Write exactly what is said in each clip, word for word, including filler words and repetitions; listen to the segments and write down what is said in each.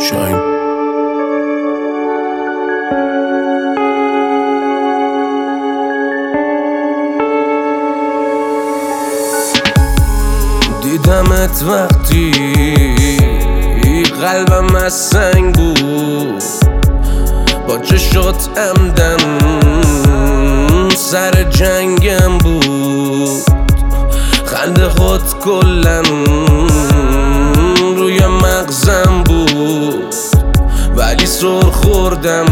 شایم. دیدمت وقتی قلبم از سنگ بود، با چشات عمدن سر جنگم بود. خنده خود کلن روی مغزم بود، ولی سر خوردم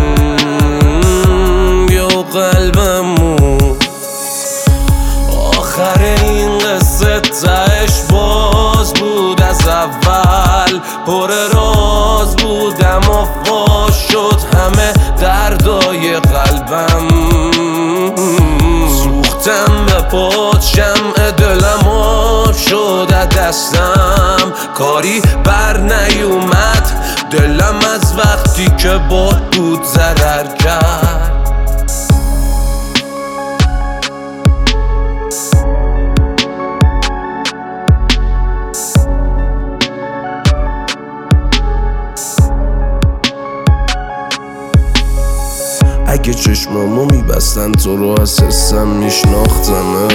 یا قلبم بود. آخر این قصه تهش باز بود، از اول پر راز بودم و فاش شد همه دردای قلبم. سوختم به پات شمع دلم آب شد از دستم، کاری بر نیومد دلم از وقتی که باد بود ضرر کرد. اگه چشمامو میبستن تو رو از حسم میشناختمت،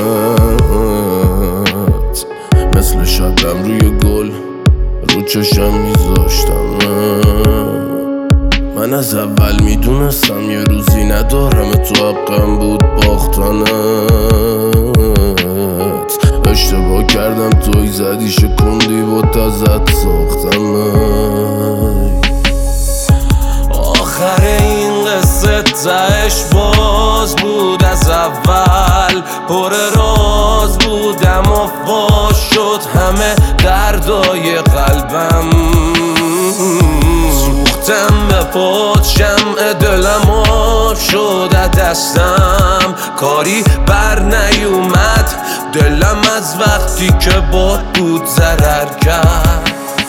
مثل شبنم روی گل رو چشم میذاشتمت. من از اول میدونستم یه روزی ندارم، تو حقم بود باختنت. اشتباه کردم توی زدی شکندی با تازت ساختمت. آخر این قصه تهش باز بود، از اول پر راز بودم و فاش شد همه دردای قلبم. سوختم به پات شمع دلم آب شد از دستم، کاری بر نیومد دلم از وقتی که باد بود ضرر کرد.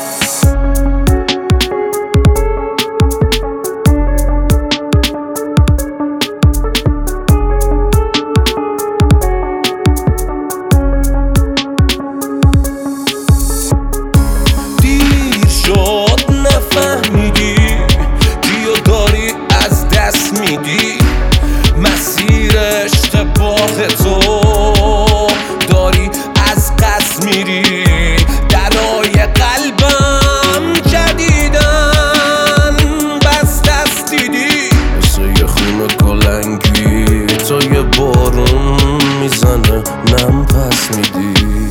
مسیر اشتباه تو داری از قصد میری، درای قلبم جدیدن بس دست دیدی. مثل یه خون کلنگی تا یه بارون میزنه نم پس میدی.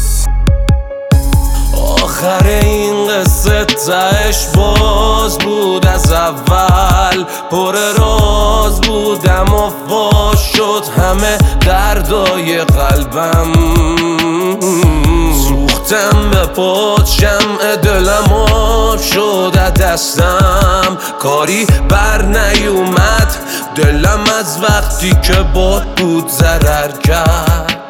آخر این قصه تهش باز بود، از اول پر راز بودم و فاش شد همه دردای قلبم. سوختم به پات شمع دلم آب شد از دستم، کاری بر نیومد دلم از وقتی که باد بود ضرر کرد.